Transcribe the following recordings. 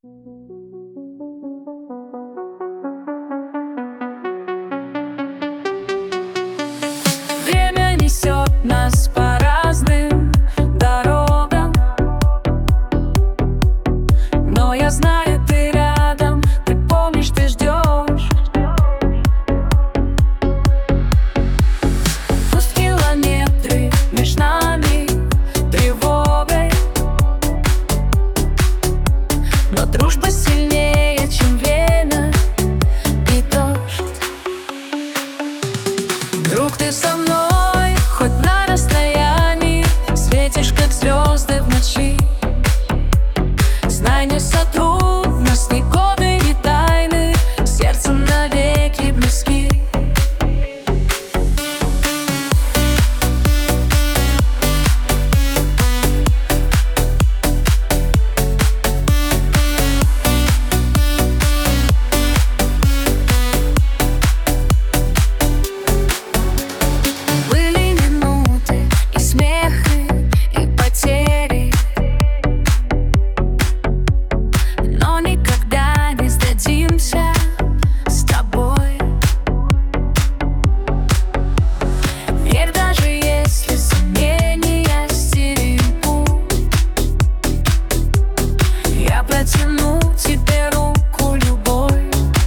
Время несет нас по разным дорогам, но я знаю, ты рядом, ты помнишь, ты ждешь. Пусть километры между нами тревогой, но дружба сильнее, чем время и дождь. Друг, ты со мной, хоть на расстоянии, светишь, как звезды в ночи. Знай, не сотрут нас ни годы, ни тайны, сердце навеки близки. Были минуты и смехи, и потери, но никогда не сдадимся с тобой. Верь, даже если сомнения стерегут, я протяну тебе руку любой.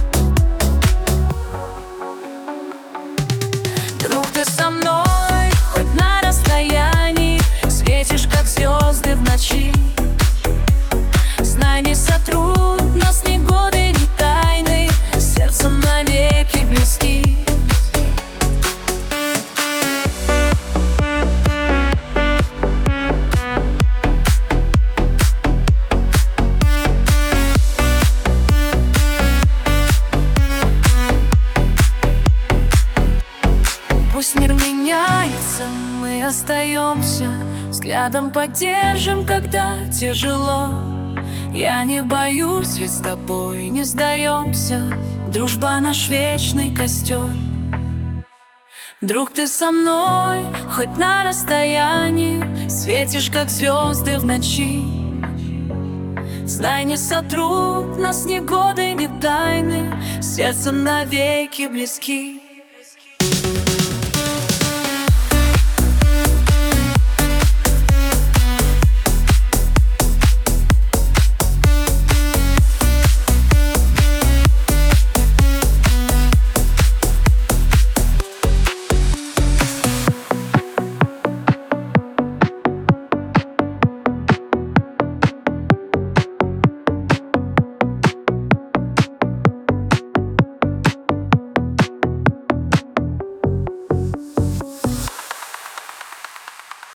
Друг, ты со мной, хоть на расстоянии, светишь, как звезды в ночи. Знай, не сотрут нас ни годы, ни тайны, сердце навеки близки. Пусть мир меняется, мы остаемся, взглядом поддержим, когда тяжело. Я не боюсь, ведь с тобой не сдаемся, дружба наш вечный костер. Друг, ты со мной, хоть на расстоянии, светишь, как звезды в ночи. Знай, не сотрут нас ни годы, ни тайны, сердце навеки близки.